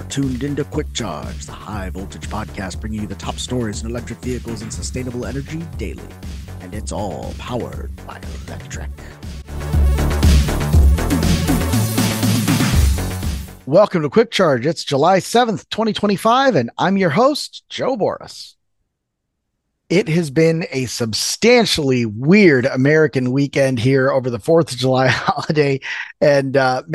tuned into Quick Charge, the high voltage podcast bringing you the top stories in electric vehicles and sustainable energy daily. And it's all powered by electric. Welcome to Quick Charge. It's July 7th, 2025, and I'm your host, Joe Boris. It has been a substantially weird American weekend here over the 4th of July holiday. And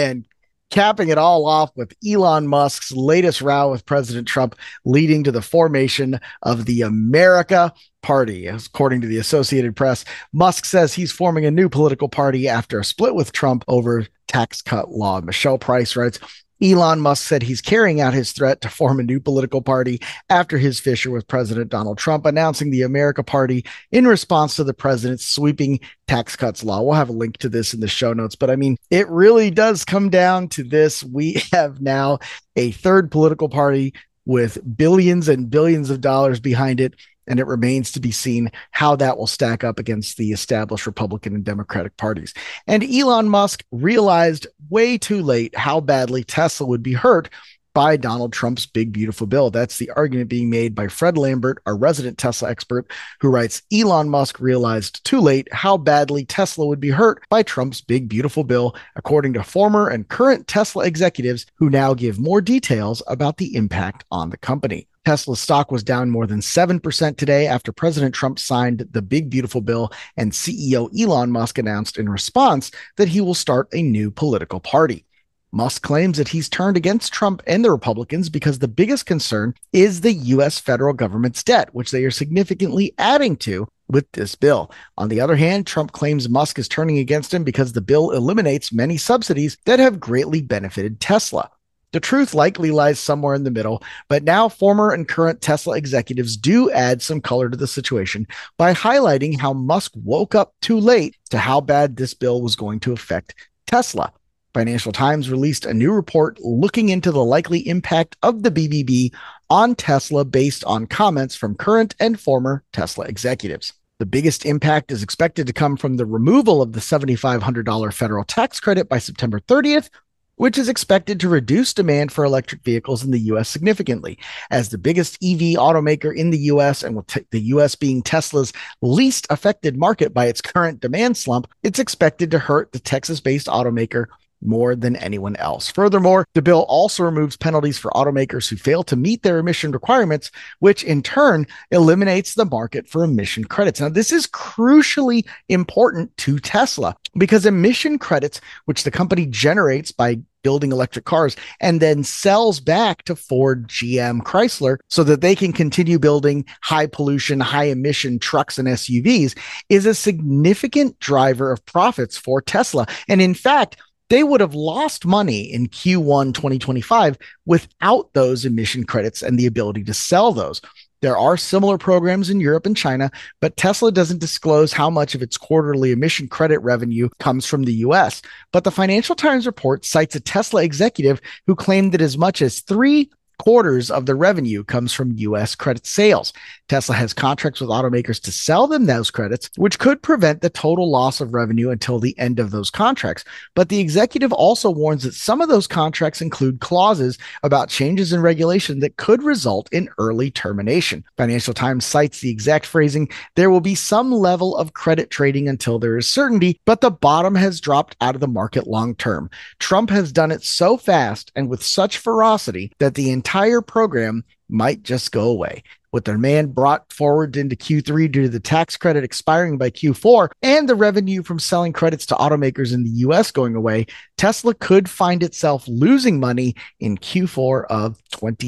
capping it all off with Elon Musk's latest row with President Trump, leading to the formation of the America Party. According to the Associated Press, Musk says he's forming a new political party after a split with Trump over tax cut law. Michelle Price writes, Elon Musk said he's carrying out his threat to form a new political party after his fissure with President Donald Trump, announcing the America Party in response to the president's sweeping tax cuts law. We'll have a link to this in the show notes, but I mean, it really does come down to this. We have now a third political party with billions and billions of dollars behind it, and it remains to be seen how that will stack up against the established Republican and Democratic parties. And Elon Musk realized way too late how badly Tesla would be hurt by Donald Trump's big, beautiful bill. That's the argument being made by Fred Lambert, our resident Tesla expert, who writes, Elon Musk realized too late how badly Tesla would be hurt by Trump's big, beautiful bill, according to former and current Tesla executives who now give more details about the impact on the company. Tesla's stock was down more than 7% today after President Trump signed the big, beautiful bill, and CEO Elon Musk announced in response that he will start a new political party. Musk claims that he's turned against Trump and the Republicans because the biggest concern is the U.S. federal government's debt, which they are significantly adding to with this bill. On the other hand, Trump claims Musk is turning against him because the bill eliminates many subsidies that have greatly benefited Tesla. The truth likely lies somewhere in the middle, but now former and current Tesla executives do add some color to the situation by highlighting how Musk woke up too late to how bad this bill was going to affect Tesla. Financial Times released a new report looking into the likely impact of the BBB on Tesla based on comments from current and former Tesla executives. The biggest impact is expected to come from the removal of the $7,500 federal tax credit by September 30th, which is expected to reduce demand for electric vehicles in the U.S. significantly. As the biggest EV automaker in the U.S., and with the U.S. being Tesla's least affected market by its current demand slump, it's expected to hurt the Texas-based automaker more than anyone else. Furthermore, the bill also removes penalties for automakers who fail to meet their emission requirements, which in turn eliminates the market for emission credits. Now, this is crucially important to Tesla because emission credits, which the company generates by building electric cars and then sells back to Ford, GM, Chrysler so that they can continue building high pollution, high emission trucks and SUVs, is a significant driver of profits for Tesla. And in fact, they would have lost money in Q1 2025 without those emission credits and the ability to sell those. There are similar programs in Europe and China, but Tesla doesn't disclose how much of its quarterly emission credit revenue comes from the US. But the Financial Times report cites a Tesla executive who claimed that as much as 3/4 of the revenue comes from U.S. credit sales. Tesla has contracts with automakers to sell them those credits, which could prevent the total loss of revenue until the end of those contracts. But the executive also warns that some of those contracts include clauses about changes in regulation that could result in early termination. Financial Times cites the exact phrasing, there will be some level of credit trading until there is certainty, but the bottom has dropped out of the market long term. Trump has done it so fast and with such ferocity that the entire program might just go away. With the demand brought forward into Q3 due to the tax credit expiring by Q4 and the revenue from selling credits to automakers in the US going away, Tesla could find itself losing money in Q4 of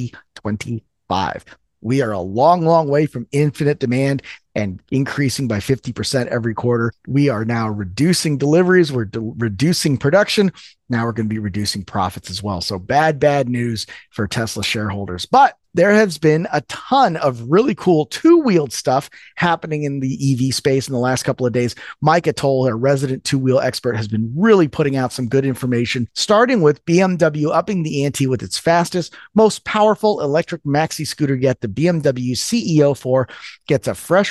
2025. We are a long, long way from infinite demand and increasing by 50% every quarter. We are now reducing deliveries. We're reducing production. Now we're going to be reducing profits as well. So bad news for Tesla shareholders. But there has been a ton of really cool two-wheeled stuff happening in the EV space in the last couple of days. Mike Atoll, our resident two-wheel expert, has been really putting out some good information, starting with BMW upping the ante with its fastest, most powerful electric maxi scooter yet. The BMW CEO 4 gets a fresh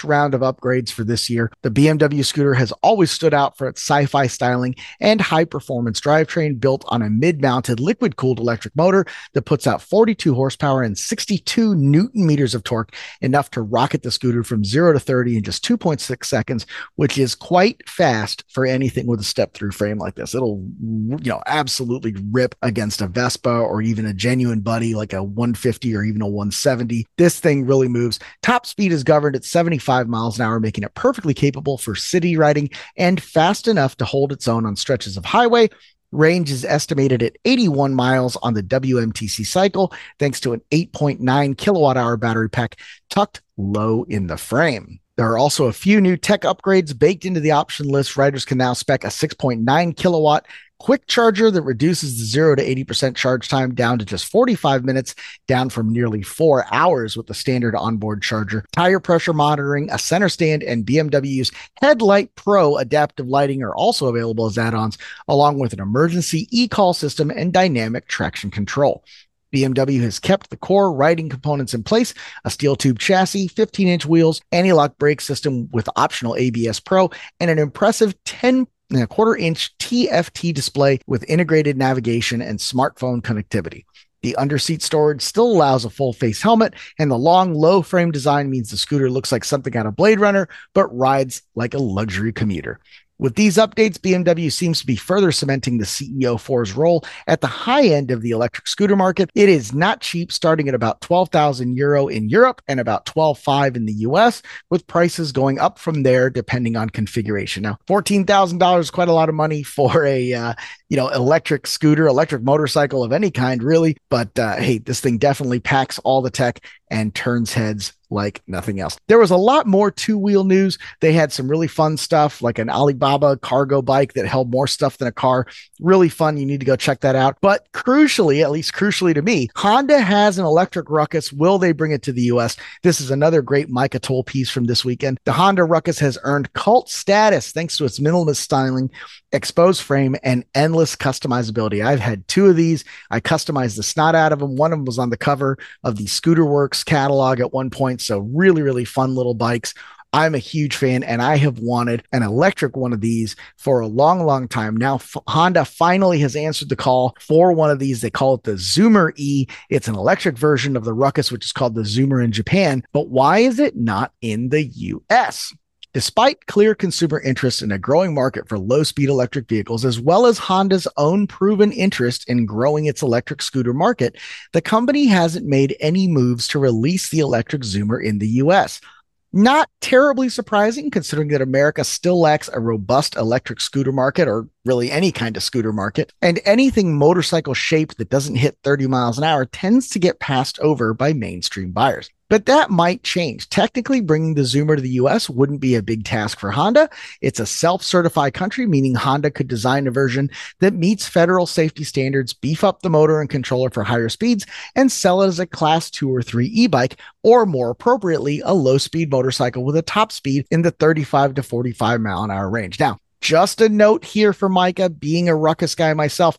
round of upgrades for this year. The BMW scooter has always stood out for its sci-fi styling and high-performance drivetrain built on a mid-mounted liquid-cooled electric motor that puts out 42 horsepower and 62 newton meters of torque, enough to rocket the scooter from 0 to 30 in just 2.6 seconds, which is quite fast for anything with a step-through frame like this. It'll, absolutely rip against a Vespa or even a genuine buddy like a 150 or even a 170. This thing really moves. Top speed is governed at 75 miles an hour, making it perfectly capable for city riding and fast enough to hold its own on stretches of highway. Range is estimated at 81 miles on the WMTC cycle, thanks to an 8.9 kilowatt hour battery pack tucked low in the frame. There are also a few new tech upgrades baked into the option list. Riders can now spec a 6.9 kilowatt quick charger that reduces the 0 to 80% charge time down to just 45 minutes, down from nearly 4 hours with the standard onboard charger. Tire pressure monitoring, a center stand, and BMW's Headlight Pro adaptive lighting are also available as add-ons, along with an emergency e-call system and dynamic traction control. BMW has kept the core riding components in place: a steel tube chassis, 15-inch wheels, anti-lock brake system with optional ABS Pro, and an impressive 10.25-inch TFT display with integrated navigation and smartphone connectivity. The underseat storage still allows a full-face helmet, and the long, low-frame design means the scooter looks like something out of Blade Runner, but rides like a luxury commuter. With these updates, BMW seems to be further cementing the CEO4's role at the high end of the electric scooter market. It is not cheap, starting at about €12,000 in Europe and about $12,500 in the US, with prices going up from there depending on configuration. Now, $14,000 is quite a lot of money for a electric scooter, electric motorcycle of any kind, really. But hey, this thing definitely packs all the tech and turns heads like nothing else. There was a lot more two-wheel news. They had some really fun stuff, like an Alibaba cargo bike that held more stuff than a car. Really fun. You need to go check that out. But crucially, at least crucially to me, Honda has an electric Ruckus. Will they bring it to the US? This is another great Micah Toll piece from this weekend. The Honda Ruckus has earned cult status thanks to its minimalist styling, exposed frame, and endless customizability. I've had two of these. I customized the snot out of them. One of them was on the cover of the Scooter Works catalog at one point. So really, really fun little bikes. I'm a huge fan, and I have wanted an electric one of these for a long, long time. Now, Honda finally has answered the call for one of these. They call it the Zoomer E. It's an electric version of the Ruckus, which is called the Zoomer in Japan. But why is it not in the US? Despite clear consumer interest in a growing market for low-speed electric vehicles, as well as Honda's own proven interest in growing its electric scooter market, the company hasn't made any moves to release the electric Zoomer in the US. Not terribly surprising, considering that America still lacks a robust electric scooter market, or really any kind of scooter market, and anything motorcycle shaped that doesn't hit 30 miles an hour tends to get passed over by mainstream buyers. But that might change. Technically, bringing the Zoomer to the US wouldn't be a big task for Honda. It's a self-certified country, meaning Honda could design a version that meets federal safety standards, beef up the motor and controller for higher speeds, and sell it as a Class 2 or 3 e-bike, or more appropriately, a low-speed motorcycle with a top speed in the 35 to 45 mile an hour range. Now, just a note here for Micah, being a Ruckus guy myself,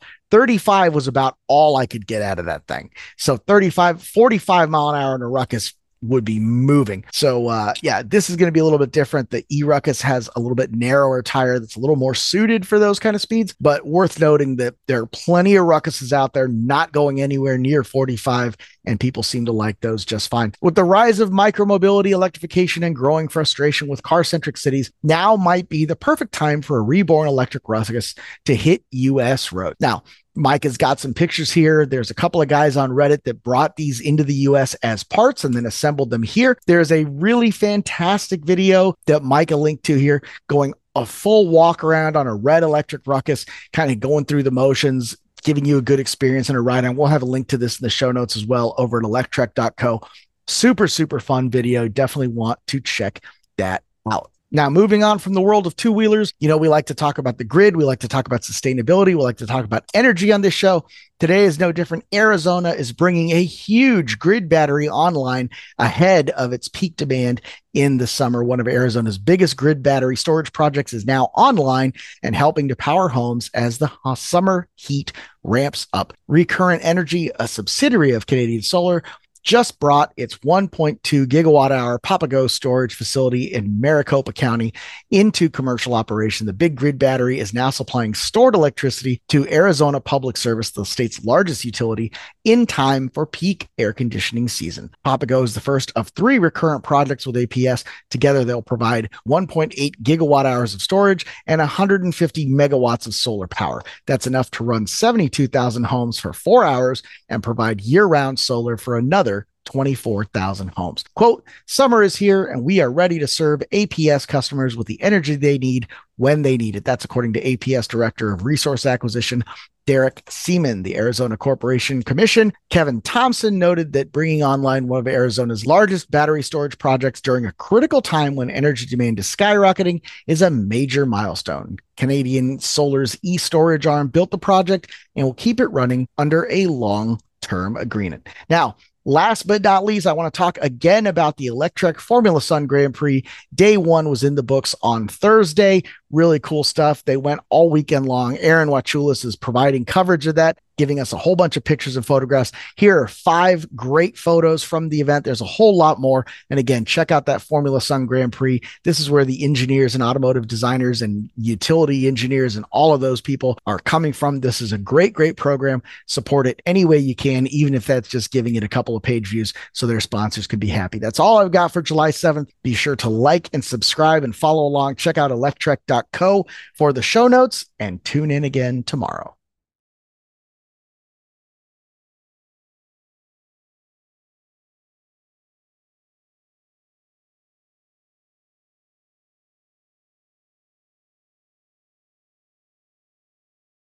35 was about all I could get out of that thing. So 35, 45 mile an hour in a Ruckus would be moving. So this is going to be a little bit different. The E-Ruckus has a little bit narrower tire that's a little more suited for those kind of speeds, but worth noting that there are plenty of Ruckuses out there not going anywhere near 45, and people seem to like those just fine. With the rise of micromobility, electrification, and growing frustration with car-centric cities, now might be the perfect time for a reborn electric Ruckus to hit US roads. Now, Mike has got some pictures here. There's a couple of guys on Reddit that brought these into the US as parts and then assembled them here. There's a really fantastic video that Micah linked to here, going a full walk around on a red electric Ruckus, kind of going through the motions, giving you a good experience and a ride. And we'll have a link to this in the show notes as well over at electrek.co. Super, super fun video. Definitely want to check that out. Now, moving on from the world of two-wheelers, we like to talk about the grid. We like to talk about sustainability. We like to talk about energy on this show. Today is no different. Arizona is bringing a huge grid battery online ahead of its peak demand in the summer. One of Arizona's biggest grid battery storage projects is now online and helping to power homes as the summer heat ramps up. Recurrent Energy, a subsidiary of Canadian Solar, just brought its 1.2 gigawatt hour Papago storage facility in Maricopa County into commercial operation. The big grid battery is now supplying stored electricity to Arizona Public Service, the state's largest utility, in time for peak air conditioning season. Papago is the first of 3 recurrent projects with APS. Together, they'll provide 1.8 gigawatt hours of storage and 150 megawatts of solar power. That's enough to run 72,000 homes for 4 hours and provide year-round solar for another 24,000 homes. Quote, summer is here and we are ready to serve APS customers with the energy they need when they need it. That's according to APS Director of Resource Acquisition, Derek Seaman. The Arizona Corporation Commission, Kevin Thompson, noted that bringing online one of Arizona's largest battery storage projects during a critical time when energy demand is skyrocketing is a major milestone. Canadian Solar's e-storage arm built the project and will keep it running under a long-term agreement. Now, last but not least, I want to talk again about the Electrek Formula Sun Grand Prix. Day 1 was in the books on Thursday. Really cool stuff. They went all weekend long. Aaron Wachulis is providing coverage of that, giving us a whole bunch of pictures and photographs. Here are 5 great photos from the event. There's a whole lot more. And again, check out that Formula Sun Grand Prix. This is where the engineers and automotive designers and utility engineers and all of those people are coming from. This is a great, great program. Support it any way you can, even if that's just giving it a couple of page views so their sponsors can be happy. That's all I've got for July 7th. Be sure to like and subscribe and follow along. Check out electrek.co for the show notes and tune in again tomorrow.